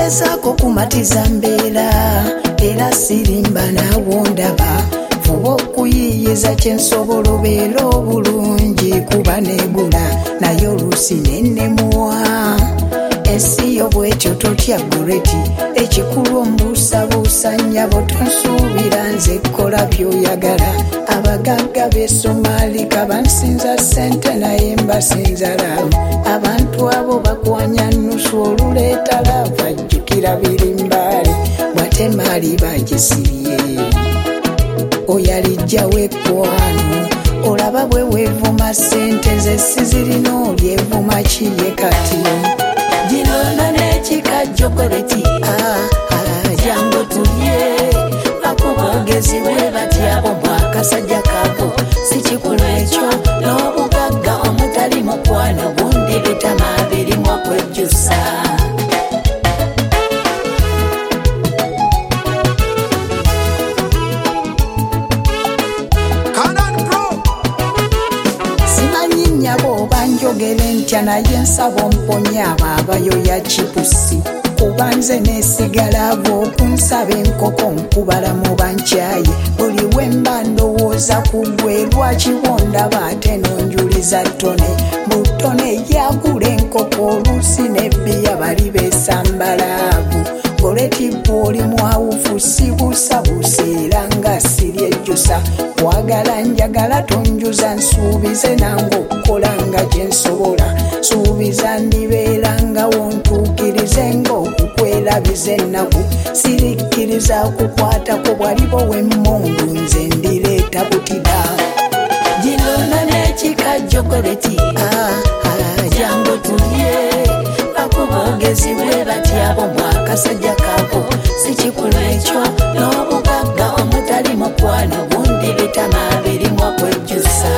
gezaako kumatiza mbeera era sirimba naawo ndaba fuba okuyiiyiza kyensobola obeera obulungi kuba negula naye oluusi nennemuwa ensi yo bwetyo totya gureti ekikulu ombuusabuusa nnyabo tonsuubira nze kola byoyagala abagagga b'esomaalika bansinza ssente naye mbasinza laavu abantu abo bakwanya nnusu oluleeta laavu ajjukira birimbaale bwatemaali bagisibye oyalijjawo ekkwano olaba bwe weevuma ssente nze sizirina olyevuma kiye kati ginono n'ekikajjokoleti jangu tulye bakubogezi bwe batyabo mwakasajja kako si kikulu ekyo n'obugagga omutali mukwano bundi bitama birimu okwejjusa simanyi nnyabo banjogere ntya naye nsaba omponya abo abayoya kipusi kuba nze neesigala abo okunsaba enkoko nkubala mu bankyaye buli we mba ndowooza ku ggwe lwaki wondaba ate nonjuliza ttone butone yagula enkoko oluusi nebbiya bali beesambalaavu goletibbwa oli mwawufu sibuusabuusa era nga siri ejjusa wagala njagala tonjuza nsuubize nange okukola nga gye nsobola suubiza ndibeerangawo ntuukirize ng'okukwerabiza ennaku sirikkiriza kukwatako bwalibo w'emmundu nze ndireeta butida ginono n'ekikajjogoleti jangu tulye bakubogezi bwe batyabo mwakasajja kako si kikulu ekyo n'obugagga omutali mukwano bundi bitama birimu okwejjusa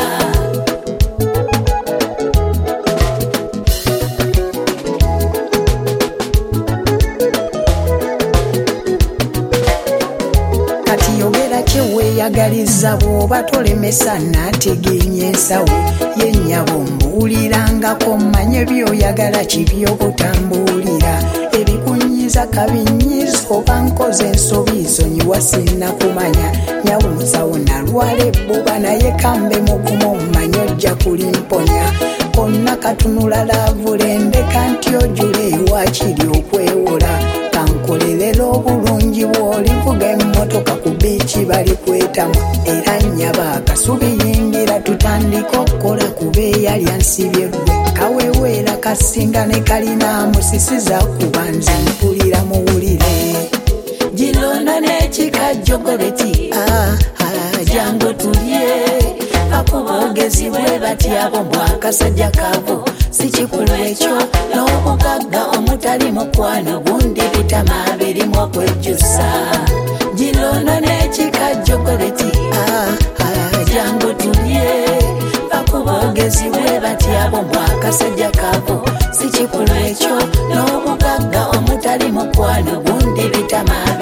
kati yogera kyeweeyagaliza bw'oba tolemesa naategeenya ensawo yennyabo mbuulirangako mmanye byoyagala kibyobutambuulira ebikunyiza kabinyiza oba nkoze ensobiizo nyiwa sinnakumanya nyawumusawo nalwala ebbuba naye kambe mugumu omumanye ojja kulimponya konna katunula laavule ndeka nti ojula ewakiri okwewola kankolerera obulungi bw'olivuga emmotoka ku biiki bali kwetamu era nnyaba akasubi yingira tutandika okukola kuba eyalya nsibye ggwe kaweweera kasinga ne kalina musisiza kuba nze mpulira muwulire ginono n'ekikajjogoleti jangu tulye bakubogezi bwe batyabo mwakasajja kavo si kikulu ekyo n'obugagga omutali mukwano bundi bitama birimu okwejjusa ginono n'ekikajjogoleti jangu tulye bakubogezi bwe batyabo mwakasajja kavo si kikulu ekyo n'obugagga omutali mukwano bundi bitama